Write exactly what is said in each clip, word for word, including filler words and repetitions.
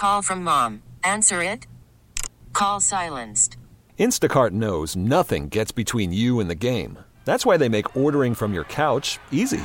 call from mom. Answer it. Call silenced. Instacart knows nothing gets between you and the game. That's why they make ordering from your couch easy.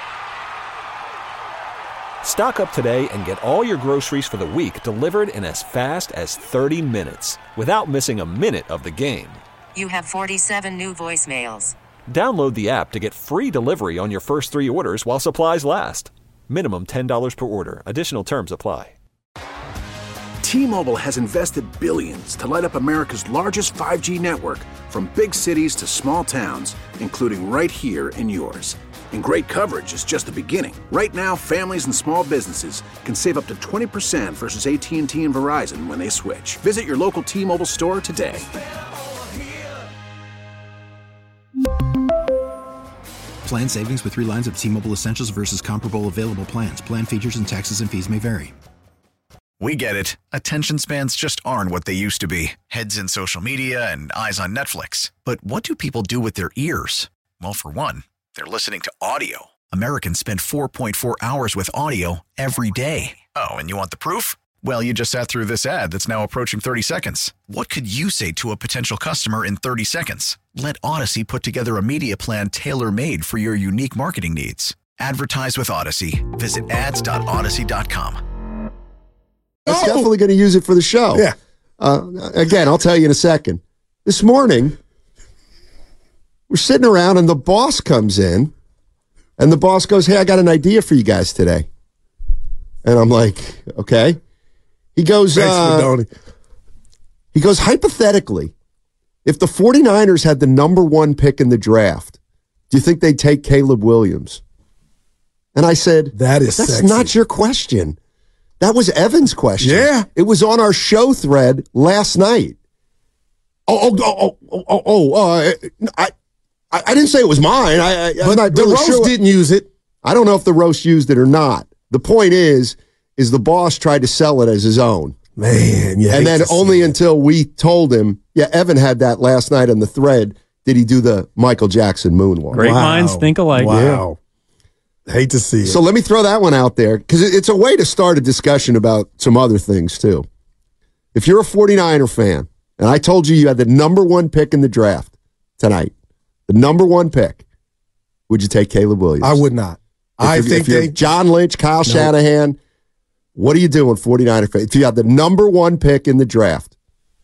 Stock up today and get all your groceries for the week delivered in as fast as thirty minutes without missing a minute of the game. You have forty-seven new voicemails. Download the app to get free delivery on your first three orders while supplies last. Minimum ten dollars per order. Additional terms apply. T-Mobile has invested billions to light up America's largest five G network, from big cities to small towns, including right here in yours. And great coverage is just the beginning. Right now, families and small businesses can save up to twenty percent versus A T and T and Verizon when they switch. Visit your local T-Mobile store today. Plan savings with three lines of T-Mobile Essentials versus comparable available plans. Plan features and taxes and fees may vary. We get it. Attention spans just aren't what they used to be. Heads in social media and eyes on Netflix. But what do people do with their ears? Well, for one, they're listening to audio. Americans spend four point four hours with audio every day. Oh, and you want the proof? Well, you just sat through this ad that's now approaching thirty seconds. What could you say to a potential customer in thirty seconds? Let Odyssey put together a media plan tailor-made for your unique marketing needs. Advertise with Odyssey. Visit ads dot odyssey dot com. That's oh. definitely going to use it for the show. Yeah. Uh, again, I'll tell you in a second. This morning, we're sitting around and the boss comes in and the boss goes, "Hey, I got an idea for you guys today." And I'm like, okay. He goes, uh, he goes, hypothetically, if the 49ers had the number one pick in the draft, do you think they'd take Caleb Williams? And I said, that is that's sexy. Not your question. That was Evan's question. Yeah. It was on our show thread last night. Oh, oh, oh, oh, oh, uh, I, I, I didn't say it was mine. I, I, but I'm not the really roast sure. didn't use it. I don't know if the roast used it or not. The point is, is the boss tried to sell it as his own. Man, yeah. And then only until we told him, yeah, Evan had that last night on the thread, did he do the Michael Jackson moonwalk. Great wow. minds think alike. Wow. Yeah. Hate to see it. So let me throw that one out there, because it's a way to start a discussion about some other things, too. If you're a 49er fan, and I told you you had the number one pick in the draft tonight, the number one pick, would you take Caleb Williams? I would not. If I think if you're they John Lynch, Kyle nope. Shanahan, what are you doing, 49er fan? If you had the number one pick in the draft.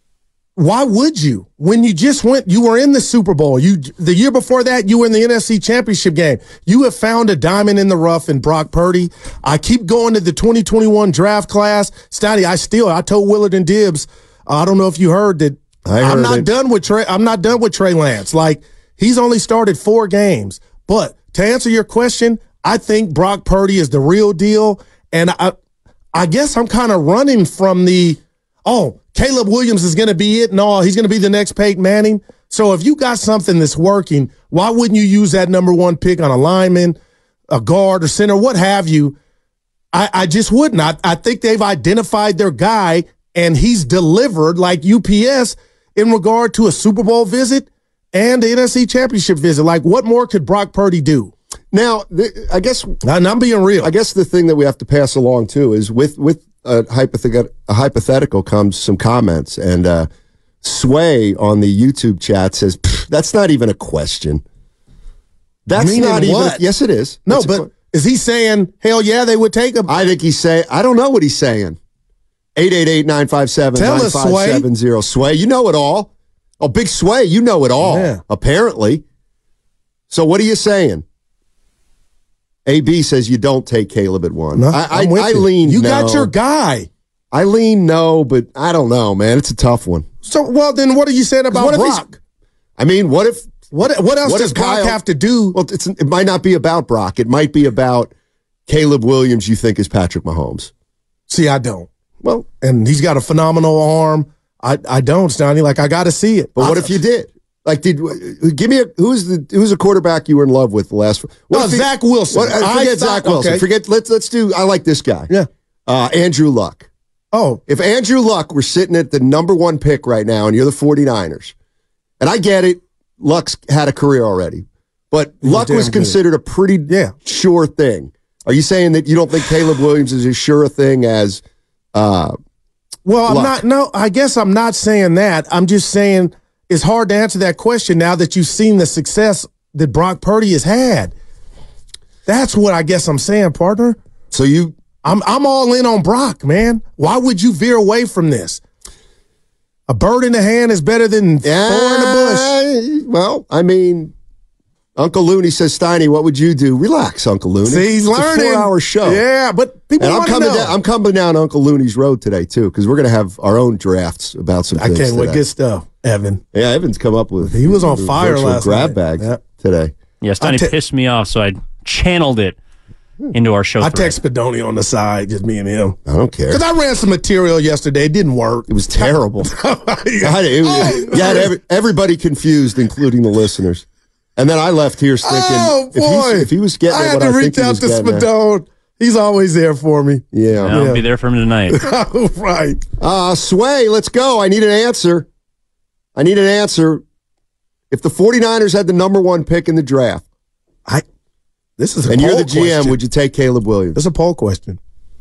Why would you? When you just went, you were in the Super Bowl. You the year before that, you were in the N F C Championship game. You have found a diamond in the rough in Brock Purdy. I keep going to the twenty twenty-one draft class. Stouty, I still, I told Willard and Dibbs, uh, I don't know if you heard that I heard I'm not it. done with Trey. I'm not done with Trey Lance. Like, he's only started four games. But to answer your question, I think Brock Purdy is the real deal. And I, I guess I'm kind of running from the, oh, Caleb Williams is going to be it. No, he's going to be the next Peyton Manning. So if you got something that's working, why wouldn't you use that number one pick on a lineman, a guard, or center, what have you? I, I just wouldn't. I, I think they've identified their guy, and he's delivered like U P S in regard to a Super Bowl visit and the N F C Championship visit. Like, what more could Brock Purdy do? Now, the, I guess, and I'm being real. I guess the thing that we have to pass along too is with with a, hypothet- a hypothetical comes some comments, and uh, Sway on the YouTube chat says that's not even a question. That's Meaning not even. what? A, yes, it is. No, That's but a, is he saying hell yeah they would take him? I think he's saying. I don't know what he's saying. eight eight eight, nine five seven, nine five seven zero. Sway, you know it all. Oh, Big Sway, you know it all. Yeah. Apparently. So what are you saying? A B says you don't take Caleb at one. No, I, I, I'm with I you. lean You no. got your guy. I lean no, but I don't know, man. It's a tough one. So, well, then what are you saying about What if he's- Brock? I mean, what if What what else what does if Brock Kyle- have to do? Well, it's, it might not be about Brock. It might be about Caleb Williams. You think is Patrick Mahomes? See, I don't. Well, And he's got a phenomenal arm. I I don't, Stoney. Like, I got to see it. but what I, if you did? Like, did give me a who's the who's a quarterback you were in love with the last? What No, if he- Zach Wilson. What, uh, I forget thought- Zach Wilson. okay. Forget. Let's let's do. I like this guy. Yeah. Uh, Andrew Luck. Oh, If Andrew Luck were sitting at the number one pick right now and you're the 49ers, and I get it, Luck's had a career already, but He's Luck damn was good. considered a pretty Yeah. sure thing. Are you saying that you don't think Caleb Williams is as sure a thing as uh, Well, I'm luck. not. No, I guess I'm not saying that. I'm just saying it's hard to answer that question now that you've seen the success that Brock Purdy has had. That's what I guess I'm saying, partner. So you, I'm I'm all in on Brock, man. Why would you veer away from this? A bird in the hand is better than yeah, four in the bush. Well, I mean, Uncle Looney says, Steiny, what would you do? Relax, Uncle Looney. See, he's it's learning. a four-hour show. Yeah, but people and I'm want to coming know. down. I'm coming down Uncle Looney's road today too, because we're going to have our own drafts about some I things. can't wait. today. Good stuff, Evan. Yeah, Evan's come up with. He was on with fire virtual last grab night. bags Yep. today. Yeah, Steiny te- pissed me off, so I channeled it into our show. I thread. text Pedoni on the side, just me and him. I don't care. Because I ran some material yesterday. It didn't work. It was terrible. yeah. I, it, Oh, you had every, everybody confused, including the listeners. And then I left here thinking, oh, if, boy. he's, if he was getting I at had what to I reach think he out was to getting at. Spadone. He's always there for me. Yeah. And I'll Yeah. be there for him tonight. right. Uh, Sway, let's go. I need an answer. I need an answer. If the 49ers had the number one pick in the draft, I. This is a and poll you're the G M, question. would you take Caleb Williams? It's a poll question.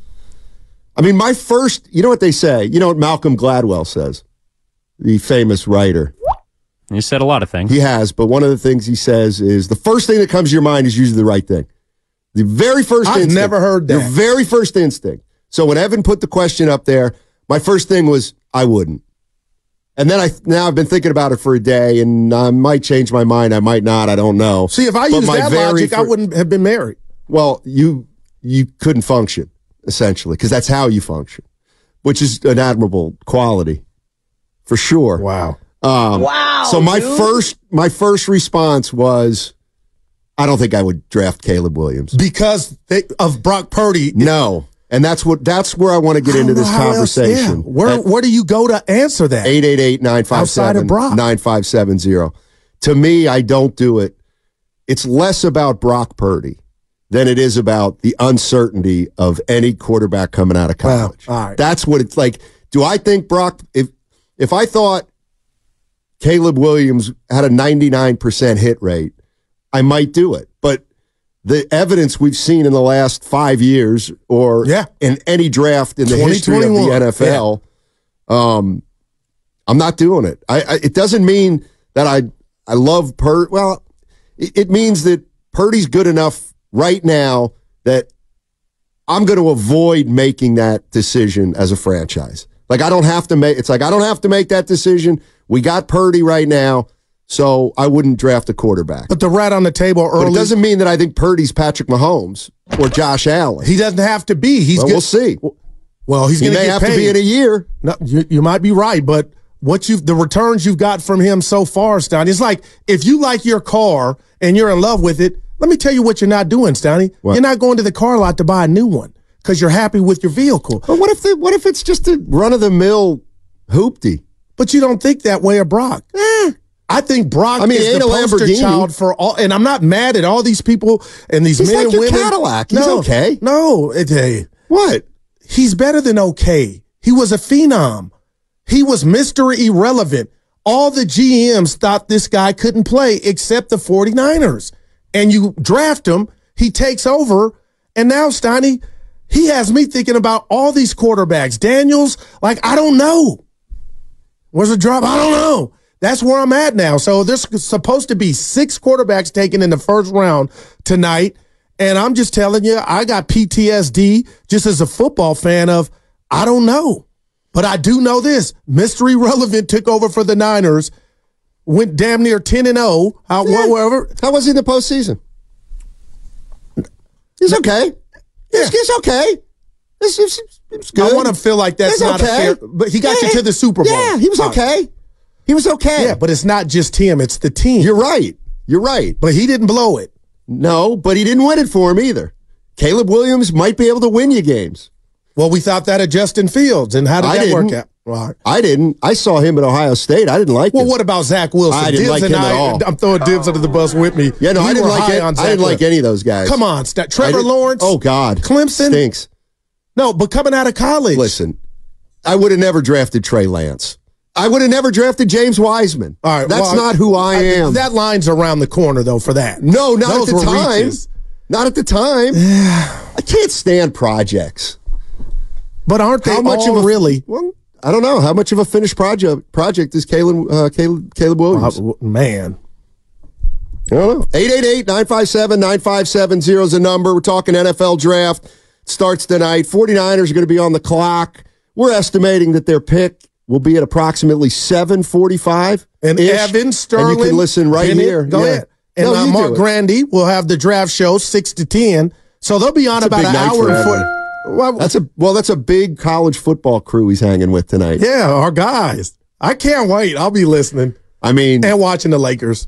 I mean, my first, you know what they say? You know what Malcolm Gladwell says? The famous writer. You said a lot of things. He has, but one of the things he says is the first thing that comes to your mind is usually the right thing. The very first I've instinct. never heard that. Your very first instinct. So when Evan put the question up there, my first thing was, I wouldn't. And then I now I've been thinking about it for a day, and I might change my mind. I might not. I don't know. See, if I But used my that very logic, I fir- wouldn't have been married. Well, you you couldn't function, essentially, because that's how you function, which is an admirable quality, for sure. Wow. Um, wow. So my dude. first my first response was, I don't think I would draft Caleb Williams Because they, of Brock Purdy. No, and that's what that's where I want to get into this conversation. Else, yeah. Where where do you go to answer that? eight eight eight, nine five seven, nine five seven zero. To me, I don't do it. It's less about Brock Purdy than it is about the uncertainty of any quarterback coming out of college. Wow. All right. That's what it's like. Do I think Brock, if if I thought Caleb Williams had a ninety-nine percent hit rate, I might do it. But the evidence we've seen in the last five years or yeah. in any draft in the history of the N F L, yeah. um, I'm not doing it. I, I, it doesn't mean that I I love Purdy. Well, it, it means that Purdy's good enough right now that I'm going to avoid making that decision as a franchise. Like, I don't have to make, it's like, I don't have to make that decision. We got Purdy right now, so I wouldn't draft a quarterback. But the rat on the table early. But it doesn't mean that I think Purdy's Patrick Mahomes or Josh Allen. He doesn't have to be. He's well, good. we'll see. Well, he's he going to may get have paid. to be in a year. No, you, you might be right, but what you the returns you've got from him so far, Stoney, it's like if you like your car and you're in love with it, let me tell you what you're not doing, Stoney. What? You're not going to the car lot to buy a new one because you're happy with your vehicle. But what if the, what if it's just a run-of-the-mill hoopty? But you don't think that way of Brock. Eh. I think Brock I mean, is the a poster Lamborghini. child for all, and I'm not mad at all these people and these He's men like and your women. Cadillac. He's no, okay. No, it, hey, What? he's better than okay. He was a phenom. He was Mister Irrelevant. All the G Ms thought this guy couldn't play except the 49ers. And you draft him, he takes over, and now, Steiny, he has me thinking about all these quarterbacks. Daniels, like, I don't know. Where's the drop? I don't know. That's where I'm at now. So there's supposed to be six quarterbacks taken in the first round tonight, and I'm just telling you, I got P T S D just as a football fan of, I don't know. But I do know this. Mister Irrelevant took over for the Niners, went damn near ten and oh. How, Yeah. wherever. How was he in the postseason? He's okay. Yeah. He's, he's okay. It's, it's, it's good. I want to feel like that's He's not okay. a fair. But he got Yeah. you to the Super Bowl. Yeah, he was All right. okay. He was okay. Yeah, but it's not just him. It's the team. You're right. You're right. But he didn't blow it. No, but he didn't win it for him either. Caleb Williams might be able to win you games. Well, we thought that of Justin Fields, and how did I that didn't. work out? Right. I didn't. I saw him at Ohio State. I didn't like Well, him. what about Zach Wilson? I didn't Dibs like and him I, at all. I'm throwing Dibs under the bus with me. Yeah, no, We I didn't were like high it. on I Zach didn't like Wilson. any of those guys. Come on, St- I Trevor didn't- Lawrence. Oh, God. Clemson. Stinks. No, but coming out of college. Listen, I would have never drafted Trey Lance. I would have never drafted James Wiseman. All right, That's well, not who I, I- am. That line's around the corner, though, for that. no, not Those at the were time. reaches. Not at the time. I can't stand projects. But aren't they How much all of a really? Well, I don't know. How much of a finished project project is Caleb, uh, Caleb, Caleb Williams? Uh, man. I don't know. eight eight eight, nine five seven, nine five seven zero is the number. We're talking N F L draft. It starts tonight. 49ers are going to be on the clock. We're estimating that their pick will be at approximately seven forty-five. And Evan Sterling. And you can listen right Bennett, here. Go yeah. ahead. And no, uh, Mark Grandy will have the draft show six to ten. So they'll be on That's about an hour and forty. Well, that's a well. That's a big college football crew he's hanging with tonight. Yeah, our guys. I can't wait. I'll be listening. I mean, and watching the Lakers.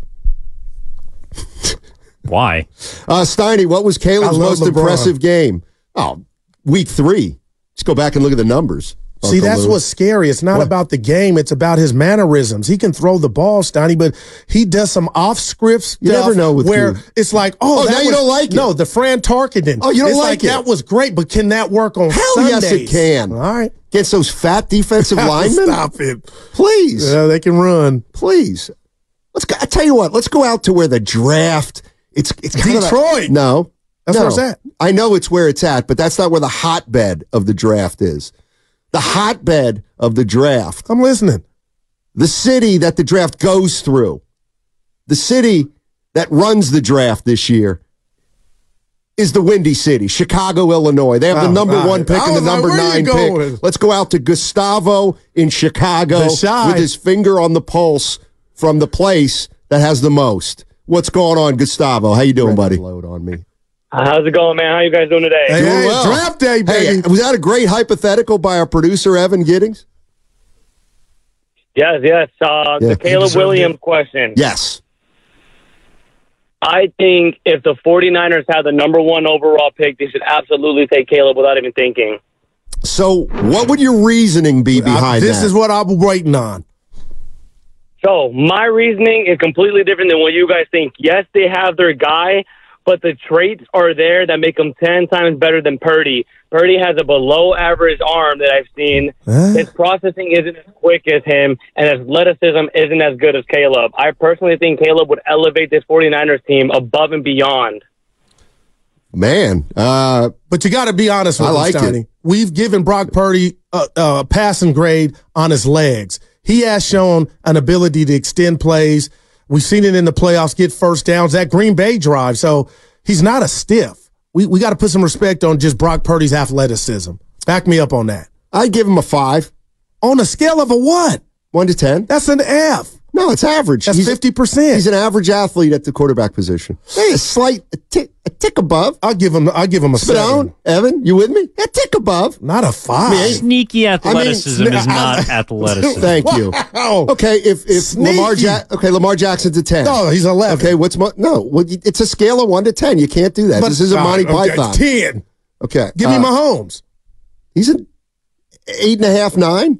Why? Uh, Steiny, what was Caleb's most LeBron. impressive game? Oh, week three. Just go back and look at the numbers. See, Uncle that's Lou. what's scary. It's not What? about the game. It's about his mannerisms. He can throw the ball, Steiny, but he does some off-script stuff You never know with where Coop. it's like, oh, Oh, that now you was- don't like it. No, the Fran Tarkenton. Oh, you don't it's like it. That was great, but can that work on Hell Sundays? yes, it can. All right. Against those fat defensive linemen? Stop it. Please. Yeah, they can run. Please. Let's go. I tell you what, let's go out to where the draft, it's, it's kind of Detroit. A, no. That's no. where it's at. I know it's where it's at, but that's not where the hotbed of the draft is. The hotbed of the draft. I'm listening. The city that the draft goes through. The city that runs the draft this year is the Windy City, Chicago, Illinois. They have the Oh, number all one right. pick I and the was like, number where you nine going? pick. Let's go out to Gustavo in Chicago The Chi. with his finger on the pulse from the place that has the most. What's going on, Gustavo? How you doing, buddy? Load on me. How's it going, man? How you guys doing today? Hey, Doing hey, well. draft day, baby. Hey, was that a great hypothetical by our producer, Evan Giddings? Yes, yes. Uh, Yeah. the Caleb Williams question. Yes. I think if the 49ers had the number one overall pick, they should absolutely take Caleb without even thinking. So what would your reasoning be behind I, this that? is what I'm waiting on. So my reasoning is completely different than what you guys think. Yes, they have their guy, but the traits are there that make him ten times better than Purdy. Purdy has a below-average arm that I've seen. Huh? His processing isn't as quick as him, and his athleticism isn't as good as Caleb. I personally think Caleb would elevate this 49ers team above and beyond. Man, uh, But you got to be honest with I him, like Steiny. it. We've given Brock Purdy a, a passing grade on his legs. He has shown an ability to extend plays. We've seen it in the playoffs, get first downs, that Green Bay drive. So he's not a stiff. We we got to put some respect on just Brock Purdy's athleticism. Back me up on that. I'd give him a five. On a scale of a what? One to ten. That's an F. No, it's average. That's He's- fifty percent. He's an average athlete at the quarterback position. Hey, a slight, a tick, a tick above. I'll give him. I'll give him a Spit seven. on, Evan, you with me? A tick above. Not a five. Man. Sneaky athleticism I mean, is not athleticism. Thank you. Wow. Okay, if if Sneaky. Lamar ja- okay, Lamar Jackson's a ten. No, he's eleven. Okay, what's mo- no? Well, it's a scale of one to ten. You can't do that. But- this isn't all Monty right, okay, Python. ten. Okay, Give uh, me Mahomes. He's an eight and a half, nine.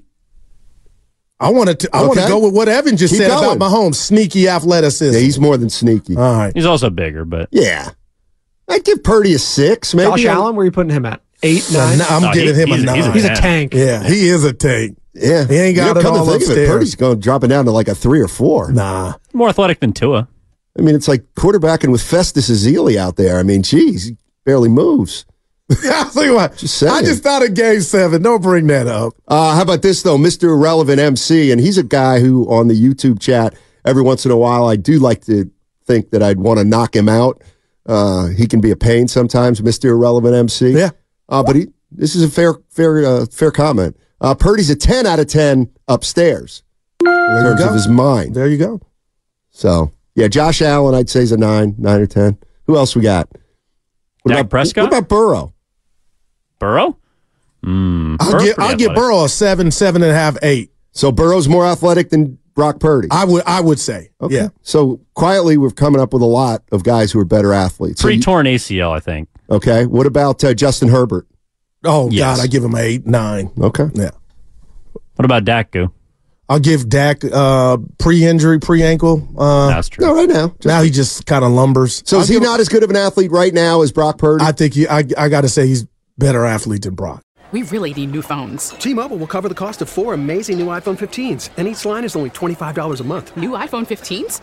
I want to. I want to Okay. go with what Evan just Keep said going. about Mahomes. Sneaky athleticism. Yeah, he's more than sneaky. All right. He's also bigger, but Yeah, I'd give Purdy a six. Maybe Josh Allen, where are you putting him at? Eight, nine? No, I'm No, giving he- him a he's- nine. he's a He's a Yeah. tank. yeah, he is a tank. Yeah, He ain't got you know, it come all to think of it, upstairs. Purdy's going dropping down to like a three or four. Nah. more athletic than Tua. I mean, it's like quarterbacking with Festus Ezeli out there. I mean, geez, he barely moves. I tell you what. Just saying. I just thought of game seven. Don't bring that up. Uh, how about this, though? Mister Irrelevant M C, and he's a guy who on the YouTube chat, every once in a while, I do like to think that I'd want to knock him out. Uh, he can be a pain sometimes, Mister Irrelevant M C. Yeah. Uh, but he, this is a fair fair, uh, fair comment. Uh, Purdy's a ten out of ten upstairs in There you terms go. of his mind. There you go. So, yeah, Josh Allen, I'd say is a nine, nine or ten. Who else we got? What Dak about, Prescott? What about Burrow? Burrow? Mm, I'll Burrow's give, pretty I'll give athletic. Burrow a seven, seven and a half, eight. So Burrow's more athletic than Brock Purdy. I would. I would say. Okay. Yeah. So quietly, we're coming up with a lot of guys who are better athletes. So you- Pre-torn A C L, I think. okay. What about uh, Justin Herbert? Oh Yes. God, I give him an eight, nine. Okay. Yeah. What about Dak, Goo? I'll give Dak uh, pre-injury, pre-ankle. Uh, That's true. No, right now. Just- now he just kind of lumbers. so I'll is he give him- not as good of an athlete right now as Brock Purdy? I think he, I, I got to say he's better athlete than Brock. We really need new phones. T-Mobile will cover the cost of four amazing new iPhone fifteens, and each line is only twenty-five dollars a month. New iPhone fifteens?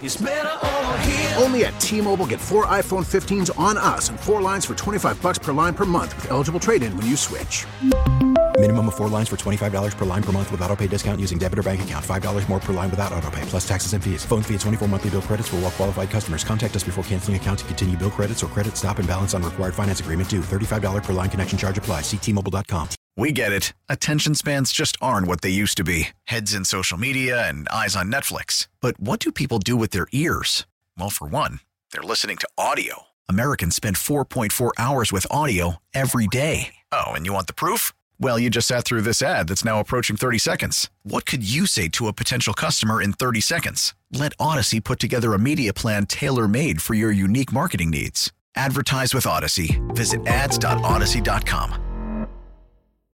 Only at T-Mobile, get four iPhone fifteens on us and four lines for twenty-five bucks per line per month with eligible trade-in when you switch. Minimum of four lines for twenty-five dollars per line per month with autopay discount using debit or bank account. five dollars more per line without autopay, plus taxes and fees. Phone fee at twenty-four monthly bill credits for well qualified customers. Contact us before canceling account to continue bill credits or credit stop and balance on required finance agreement due. thirty-five dollars per line connection charge applies. See T Mobile dot com. We get it. Attention spans just aren't what they used to be. Heads in social media and eyes on Netflix. But what do people do with their ears? Well, for one, they're listening to audio. Americans spend four point four hours with audio every day. Oh, and you want the proof? Well, you just sat through this ad that's now approaching thirty seconds. What could you say to a potential customer in thirty seconds? Let Odyssey put together a media plan tailor-made for your unique marketing needs. Advertise with Odyssey. Visit ads dot odyssey dot com.